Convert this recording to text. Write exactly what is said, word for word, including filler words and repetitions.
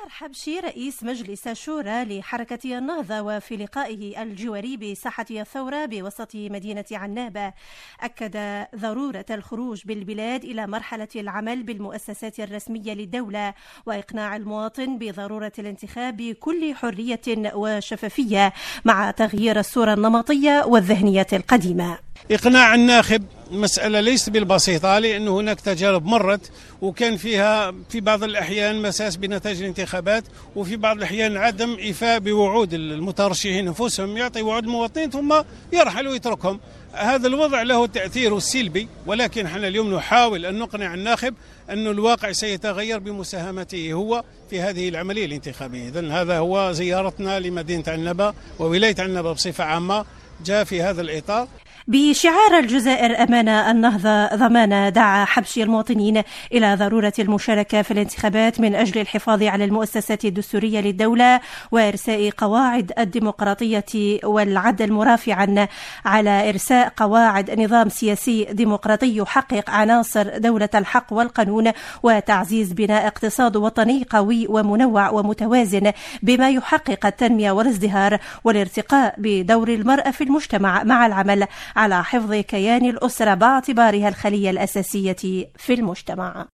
حبشي رئيس مجلس الشورى لحركة النهضة وفي لقائه الجواري بساحة الثورة بوسط مدينة عنابة أكد ضرورة الخروج بالبلاد إلى مرحلة العمل بالمؤسسات الرسمية للدولة وإقناع المواطن بضرورة الانتخاب بكل حرية وشفافية مع تغيير الصورة النمطية والذهنية القديمة. إقناع الناخب مسألة ليست بالبسيطة، لأن هناك تجارب مرت وكان فيها في بعض الأحيان مساس بنتائج الانتخابات، وفي بعض الأحيان عدم إيفاء بوعود المترشحين أنفسهم، يعطي وعود المواطنين ثم يرحل ويتركهم. هذا الوضع له تأثير السلبي، ولكن احنا اليوم نحاول أن نقنع الناخب أن الواقع سيتغير بمساهمته هو في هذه العملية الانتخابية. إذن هذا هو زيارتنا لمدينة عنابة وولاية عنابة بصفة عامة، جاء في هذا الإطار. بشعار الجزائر أمانة النهضة ضمانة، دعا حبشي المواطنين إلى ضرورة المشاركة في الانتخابات من أجل الحفاظ على المؤسسات الدستورية للدولة وإرساء قواعد الديمقراطية والعدل، مرافعا على إرساء قواعد نظام سياسي ديمقراطي يحقق عناصر دولة الحق والقانون وتعزيز بناء اقتصاد وطني قوي ومنوع ومتوازن بما يحقق التنمية والازدهار والارتقاء بدور المرأة في المجتمع، مع العمل على حفظ كيان الأسرة باعتبارها الخلية الأساسية في المجتمع.